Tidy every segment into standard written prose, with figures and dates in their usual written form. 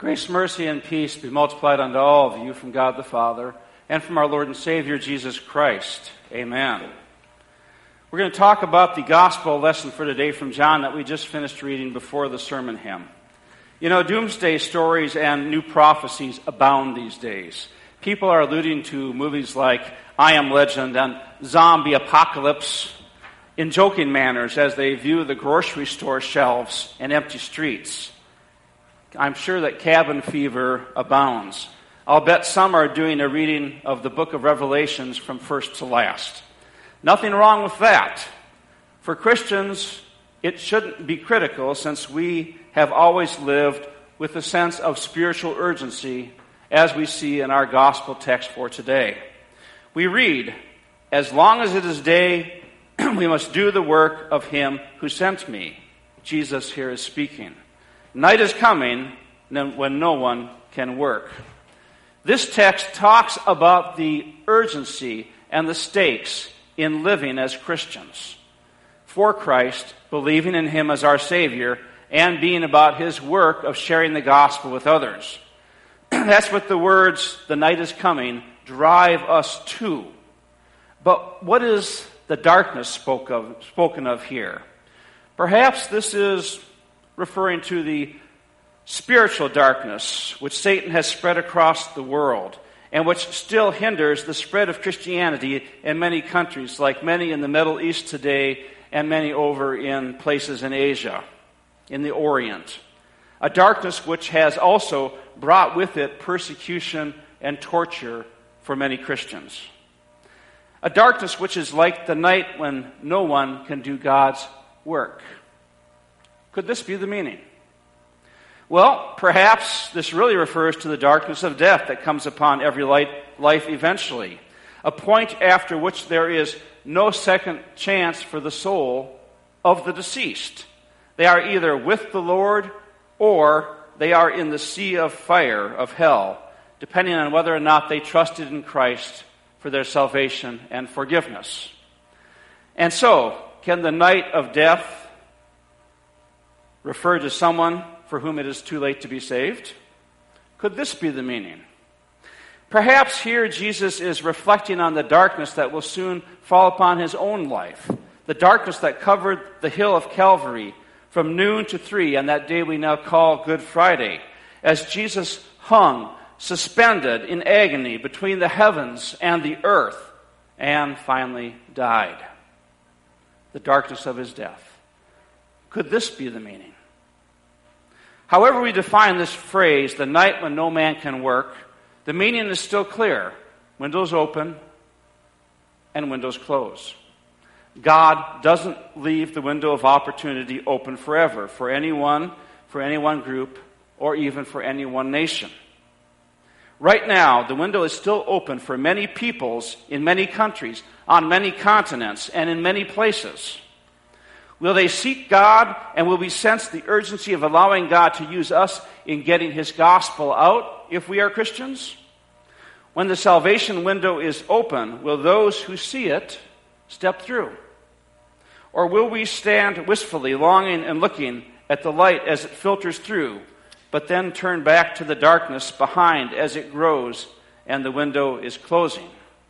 Grace, mercy, and peace be multiplied unto all of you from God the Father and from our Lord and Savior Jesus Christ. Amen. We're going to talk about the gospel lesson for today from John that we just finished reading before the sermon hymn. You know, doomsday stories and new prophecies abound these days. People are alluding to movies like I Am Legend and Zombie Apocalypse in joking manners as they view the grocery store shelves and empty streets. I'm sure that cabin fever abounds. I'll bet some are doing a reading of the book of Revelations from first to last. Nothing wrong with that. For Christians, it shouldn't be critical since we have always lived with a sense of spiritual urgency as we see in our gospel text for today. We read, "As long as it is day, we must do the work of him who sent me." Jesus here is speaking. Night is coming when no one can work. This text talks about the urgency and the stakes in living as Christians for Christ, believing in him as our Savior, and being about his work of sharing the gospel with others. That's what the words, "the night is coming," drive us to. But what is the darkness spoken of here? Perhaps this is referring to the spiritual darkness which Satan has spread across the world and which still hinders the spread of Christianity in many countries, like many in the Middle East today and many over in places in Asia, in the Orient. A darkness which has also brought with it persecution and torture for many Christians. A darkness which is like the night when no one can do God's work. Could this be the meaning? Well, perhaps this really refers to the darkness of death that comes upon every life eventually, a point after which there is no second chance for the soul of the deceased. They are either with the Lord or they are in the sea of fire of hell, depending on whether or not they trusted in Christ for their salvation and forgiveness. And so, can the night of death refer to someone for whom it is too late to be saved? Could this be the meaning? Perhaps here Jesus is reflecting on the darkness that will soon fall upon his own life, the darkness that covered the hill of Calvary from noon to 3 on that day we now call Good Friday, as Jesus hung, suspended in agony between the heavens and the earth, and finally died. The darkness of his death. Could this be the meaning? However we define this phrase, the night when no man can work, the meaning is still clear. Windows open and windows close. God doesn't leave the window of opportunity open forever for any one group, or even for any one nation. Right now, the window is still open for many peoples in many countries, on many continents, and in many places. Will they seek God, and will we sense the urgency of allowing God to use us in getting his gospel out if we are Christians? When the salvation window is open, will those who see it step through? Or will we stand wistfully, longing and looking at the light as it filters through, but then turn back to the darkness behind as it grows and the window is closing?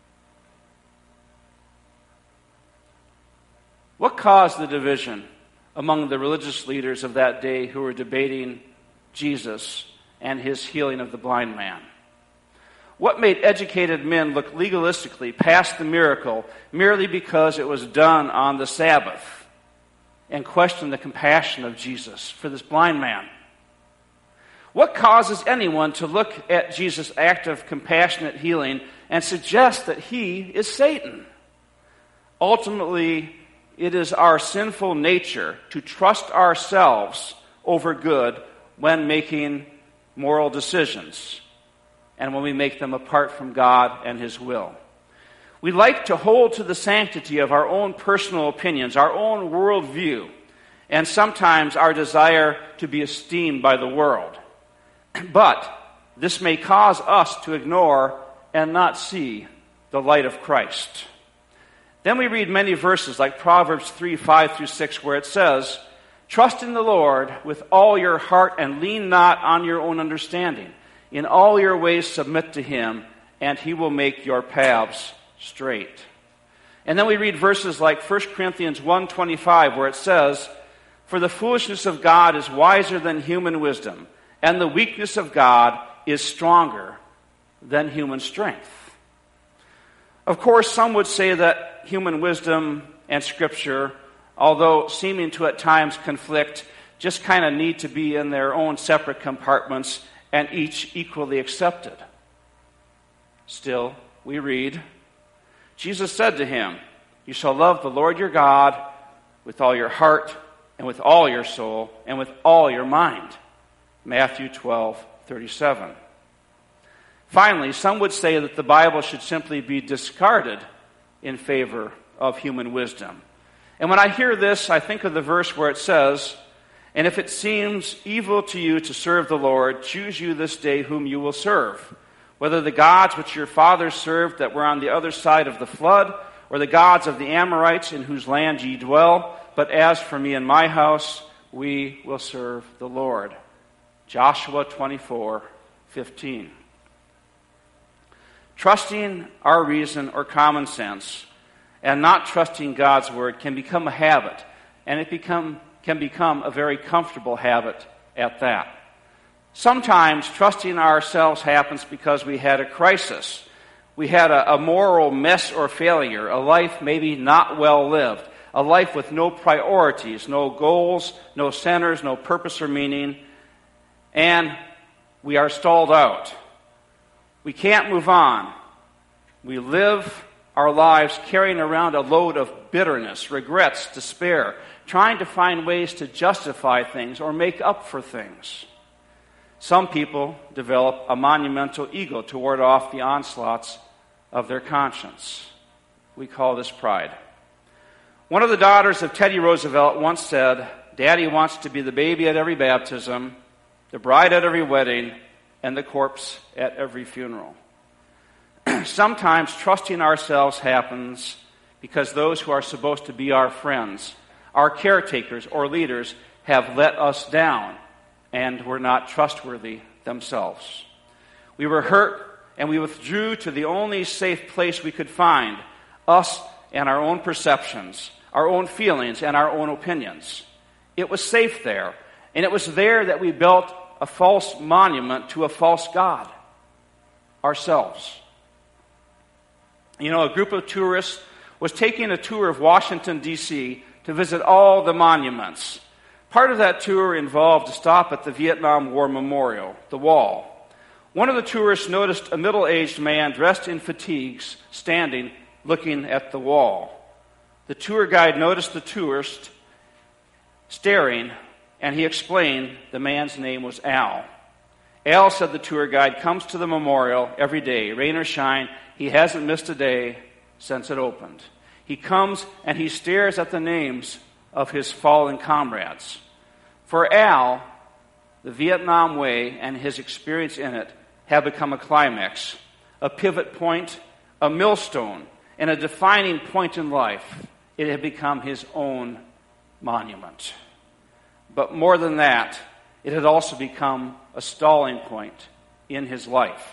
What caused the division among the religious leaders of that day who were debating Jesus and his healing of the blind man? What made educated men look legalistically past the miracle merely because it was done on the Sabbath and question the compassion of Jesus for this blind man? What causes anyone to look at Jesus' act of compassionate healing and suggest that he is Satan? Ultimately, it is our sinful nature to trust ourselves over good when making moral decisions and when we make them apart from God and his will. We like to hold to the sanctity of our own personal opinions, our own worldview, and sometimes our desire to be esteemed by the world. But this may cause us to ignore and not see the light of Christ. Then we read many verses like Proverbs 3:5-6, where it says, Trust in the Lord with all your heart and lean not on your own understanding. In all your ways submit to him, and he will make your paths straight. And then we read verses like 1 Corinthians 1:25, where it says, "For the foolishness of God is wiser than human wisdom, and the weakness of God is stronger than human strength." Of course, some would say that human wisdom and Scripture, although seeming to at times conflict, just kind of need to be in their own separate compartments and each equally accepted. Still, we read, Jesus said to him, "You shall love the Lord your God with all your heart and with all your soul and with all your mind." Matthew 12:37. Finally, some would say that the Bible should simply be discarded in favor of human wisdom. And when I hear this, I think of the verse where it says, "And if it seems evil to you to serve the Lord, choose you this day whom you will serve, whether the gods which your fathers served that were on the other side of the flood, or the gods of the Amorites in whose land ye dwell. But as for me and my house, we will serve the Lord." Joshua 24:15. Trusting our reason or common sense and not trusting God's word can become a habit, and it can become a very comfortable habit at that. Sometimes trusting ourselves happens because we had a crisis. We had a moral mess or failure, a life maybe not well lived, a life with no priorities, no goals, no centers, no purpose or meaning, and we are stalled out. We can't move on. We live our lives carrying around a load of bitterness, regrets, despair, trying to find ways to justify things or make up for things. Some people develop a monumental ego to ward off the onslaughts of their conscience. We call this pride. One of the daughters of Teddy Roosevelt once said, "Daddy wants to be the baby at every baptism, the bride at every wedding, and the corpse at every funeral." Sometimes trusting ourselves happens because those who are supposed to be our friends, our caretakers or leaders, have let us down and were not trustworthy themselves. We were hurt and we withdrew to the only safe place we could find, us and our own perceptions, our own feelings, and our own opinions. It was safe there, and it was there that we built a false monument to a false God, ourselves. You know, a group of tourists was taking a tour of Washington, D.C. to visit all the monuments. Part of that tour involved a stop at the Vietnam War Memorial, the wall. One of the tourists noticed a middle-aged man dressed in fatigues standing looking at the wall. The tour guide noticed the tourist staring, and he explained the man's name was Al. Al, said the tour guide, comes to the memorial every day, rain or shine. He hasn't missed a day since it opened. He comes and he stares at the names of his fallen comrades. For Al, the Vietnam Way and his experience in it have become a climax, a pivot point, a millstone, and a defining point in life. It had become his own monument. But more than that, it had also become a stalling point in his life.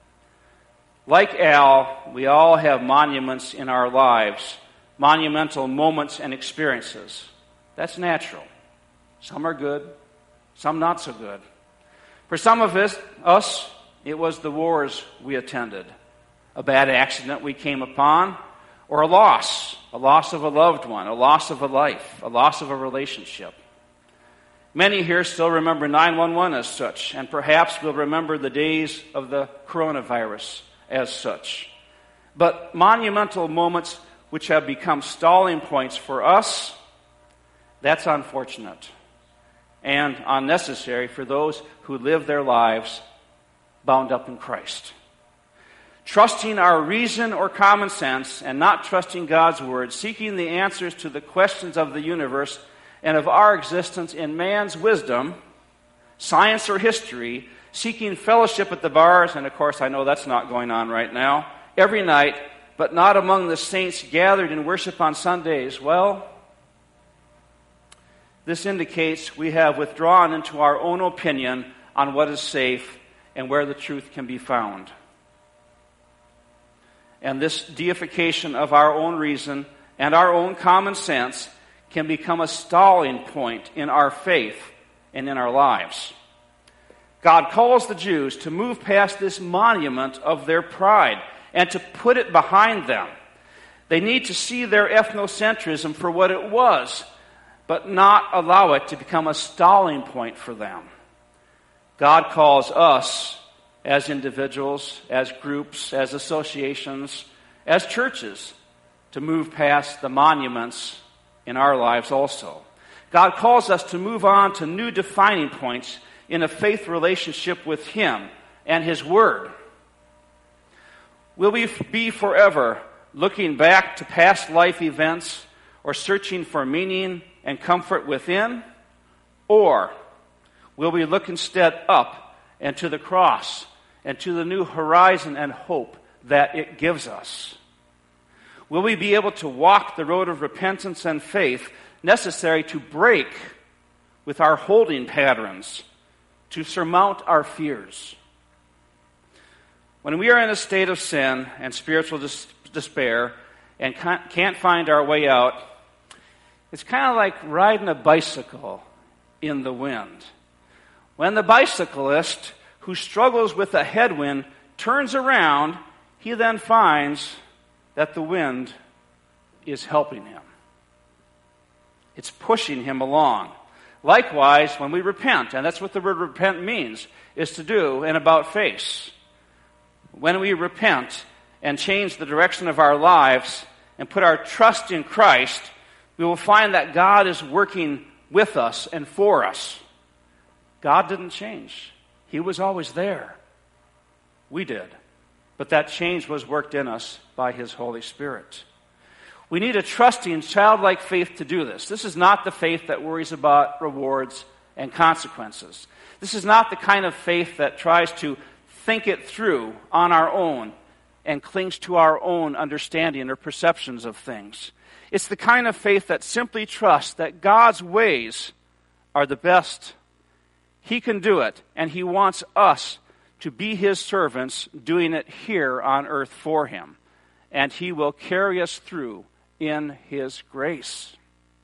Like Al, we all have monuments in our lives, monumental moments and experiences. That's natural. Some are good, some not so good. For some of us, it was the wars we attended, a bad accident we came upon, or a loss of a loved one, a loss of a life, a loss of a relationship. Many here still remember 9/11 as such, and perhaps will remember the days of the coronavirus as such. But monumental moments which have become stalling points for us, that's unfortunate and unnecessary for those who live their lives bound up in Christ. Trusting our reason or common sense and not trusting God's word, seeking the answers to the questions of the universe and of our existence in man's wisdom, science or history, seeking fellowship at the bars, and of course I know that's not going on right now, every night, but not among the saints gathered in worship on Sundays. Well, this indicates we have withdrawn into our own opinion on what is safe and where the truth can be found. And this deification of our own reason and our own common sense can become a stalling point in our faith and in our lives. God calls the Jews to move past this monument of their pride and to put it behind them. They need to see their ethnocentrism for what it was, but not allow it to become a stalling point for them. God calls us as individuals, as groups, as associations, as churches to move past the monuments in our lives also. God calls us to move on to new defining points in a faith relationship with Him and His Word. Will we be forever looking back to past life events or searching for meaning and comfort within? Or will we look instead up and to the cross and to the new horizon and hope that it gives us? Will we be able to walk the road of repentance and faith necessary to break with our holding patterns, to surmount our fears? When we are in a state of sin and spiritual despair and can't find our way out, it's kind of like riding a bicycle in the wind. When the bicyclist who struggles with a headwind turns around, he then finds that the wind is helping him. It's pushing him along. Likewise, when we repent, and that's what the word repent means, is to do an about face. When we repent and change the direction of our lives and put our trust in Christ, we will find that God is working with us and for us. God didn't change. He was always there. We did. But that change was worked in us by His Holy Spirit. We need a trusting, childlike faith to do this. This is not the faith that worries about rewards and consequences. This is not the kind of faith that tries to think it through on our own and clings to our own understanding or perceptions of things. It's the kind of faith that simply trusts that God's ways are the best. He can do it, and He wants us to be His servants doing it here on earth for Him. And He will carry us through in His grace.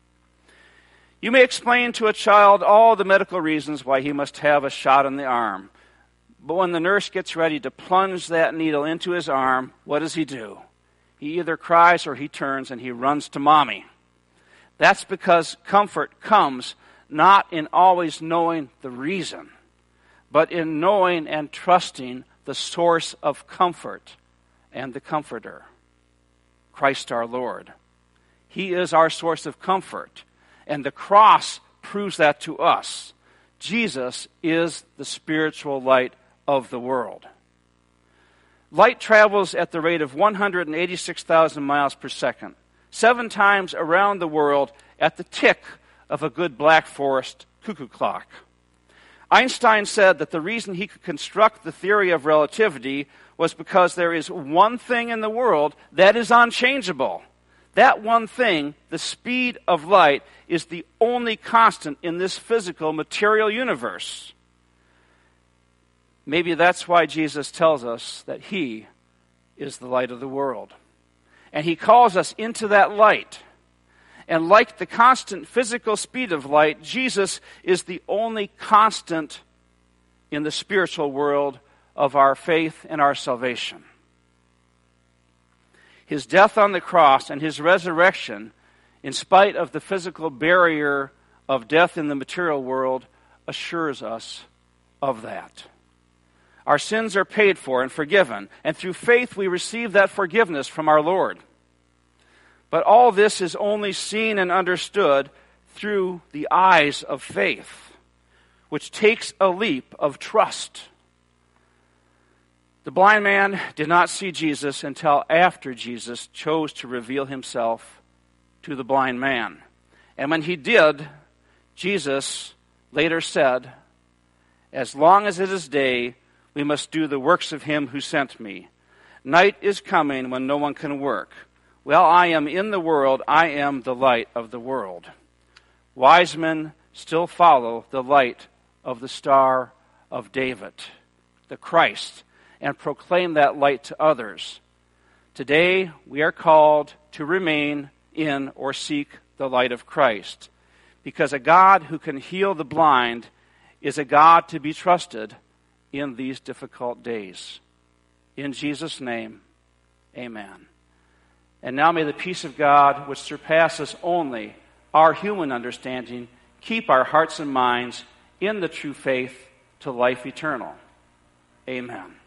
You may explain to a child all the medical reasons why he must have a shot in the arm. But when the nurse gets ready to plunge that needle into his arm, what does he do? He either cries or he turns and he runs to mommy. That's because comfort comes not in always knowing the reason, but in knowing and trusting the source of comfort and the Comforter, Christ our Lord. He is our source of comfort, and the cross proves that to us. Jesus is the spiritual light of the world. Light travels at the rate of 186,000 miles per second, 7 times around the world at the tick of a good Black Forest cuckoo clock. Einstein said that the reason he could construct the theory of relativity was because there is one thing in the world that is unchangeable. That one thing, the speed of light, is the only constant in this physical, material universe. Maybe that's why Jesus tells us that He is the light of the world. And He calls us into that light. And like the constant physical speed of light, Jesus is the only constant in the spiritual world of our faith and our salvation. His death on the cross and His resurrection, in spite of the physical barrier of death in the material world, assures us of that. Our sins are paid for and forgiven, and through faith we receive that forgiveness from our Lord. But all this is only seen and understood through the eyes of faith, which takes a leap of trust. The blind man did not see Jesus until after Jesus chose to reveal Himself to the blind man. And when He did, Jesus later said, "As long as it is day, we must do the works of Him who sent me. Night is coming when no one can work. Well, I am in the world, I am the light of the world." Wise men still follow the light of the Star of David, the Christ, and proclaim that light to others. Today, we are called to remain in or seek the light of Christ, because a God who can heal the blind is a God to be trusted in these difficult days. In Jesus' name, amen. And now may the peace of God, which surpasses only our human understanding, keep our hearts and minds in the true faith to life eternal. Amen.